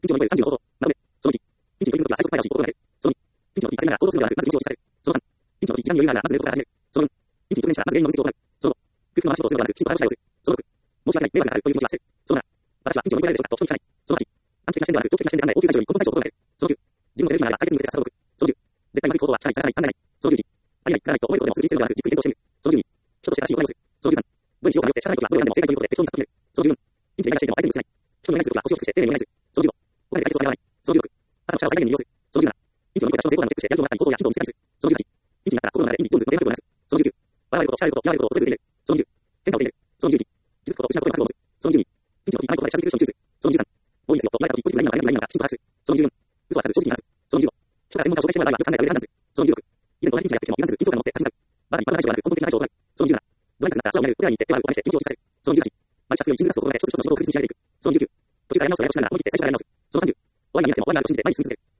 ピンチを乗り越える30の方法。なので、その1、ピンチに取り組むときは最速前倒しを心がける。その2、ピンチの時に焦りながら行動するのではなく、まず緊張を小させる。その3、ピンチの時に気に余裕があるなら、まず寝ることから始める。その4、ピンチに直面したら、まず原因の分析を行う。その5、空腹の話をするのではなく、きちんと話をする。その6、申し訳ない、迷惑がかかるという気持ちを発せる。その7、私はピンチを乗り越えられるでしょうかと人に聞かない。その8、短期的な視点ではなく、長期的な視点で考え、応急対処に根本対処を心がける。その9、自分のセレブなら解決に向けて探索。その10、絶対に悪い行動はしない、さらない、考えない。その11、ありない、ならないと思えることでもする必要ではなく、じっくり検討してみる。その12、人として正しい行いをする。その13、どうにしようかによってしゃあないことがどうであっても正解ということで適当に策を決める。その14、ピンチで何がしていても相手に見せない。人に何するときは腰を低くして丁寧にお願いする。その15、お金で解決は願わない。その16、朝のシャワーを最大限に利用する。その17、ピンチを乗り越えた人の成功談をチェックしてやる気のなかった行動やヒントを見つけたりする。その18、ピンチになったら心の中で意味一本ずつどれかを流す。その19、笑われること、しゃべること、やられることを恐れず受け入れる。その20、変化を受け入れる。その21、傷つくこと、失うことに覚悟を持つ。その22、ピンチの時にあまりことでしゃべりくる人に注意する。その23、もういいですよと言われた時、ポジティブな意味が何なのかきちんと話す。その24、嘘はさず正直に話す。その25、人から専門家を紹介してもらう場合はよく考えた上で判断する。その26、以前と同じピンチがやってきても油断する緊張感を持って立ち向かう。まだ一般の対処ではなく根本的な対処を行う。その27、ドライブになったら空を見る、ホテルに行って手を挙げる、お金して気持ちを小させる。その28、毎日すぐにチームラスを心がけ、一つ一つの仕事を確実に仕上げていく。その29、途中からやり直すとやり直しながら思い切って最初からやり直す。その30、終わりが見えなくても終わりがあると信じて前に進み続ける。